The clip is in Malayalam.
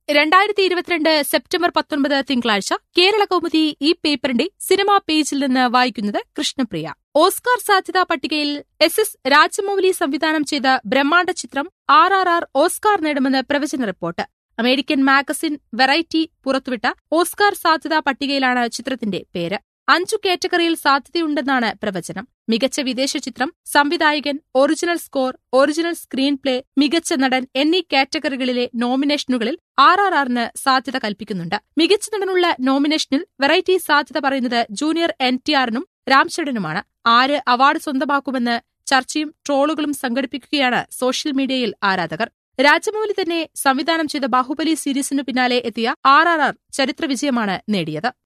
2022 സെപ്റ്റംബർ 19 തിങ്കളാഴ്ച കേരള കൗമുദി ഈ പേപ്പറിന്റെ സിനിമാ പേജിൽ നിന്ന് വായിക്കുന്നത് കൃഷ്ണപ്രിയ. ഓസ്കാർ സാധ്യതാ പട്ടികയിൽ SS രാജമൌലി സംവിധാനം ചെയ്ത ബ്രഹ്മാണ്ഡ ചിത്രം RRR ഓസ്കാർ നേടുമെന്ന് പ്രവചന റിപ്പോർട്ട്. അമേരിക്കൻ മാഗസിൻ വെറൈറ്റി പുറത്തുവിട്ട ഓസ്കാർ സാധ്യതാ പട്ടികയിലാണ് ചിത്രത്തിന്റെ പേര്. 5 കാറ്റഗറിയിൽ സാധ്യതയുണ്ടെന്നാണ് പ്രവചനം. മികച്ച വിദേശ ചിത്രം, സംവിധായകൻ, original score, original screenplay, മികച്ച നടൻ എന്നീ കാറ്റഗറികളിലെ നോമിനേഷനുകളിൽ RRRന് സാധ്യത കൽപ്പിക്കുന്നുണ്ട്. മികച്ച നടനുള്ള നോമിനേഷനിൽ വെറൈറ്റി സാധ്യത പറയുന്നത് ജൂനിയർ NTRനും രാംചരനുമാണ്. ആര് അവാർഡ് സ്വന്തമാക്കുമെന്ന് ചർച്ചയും ട്രോളുകളും സംഘടിപ്പിക്കുകയാണ് സോഷ്യൽ മീഡിയയിൽ ആരാധകർ. രാജമൌലി തന്നെ സംവിധാനം ചെയ്ത ബാഹുബലി സീരീസിനു പിന്നാലെ എത്തിയ RRR ചരിത്ര വിജയമാണ് നേടിയത്.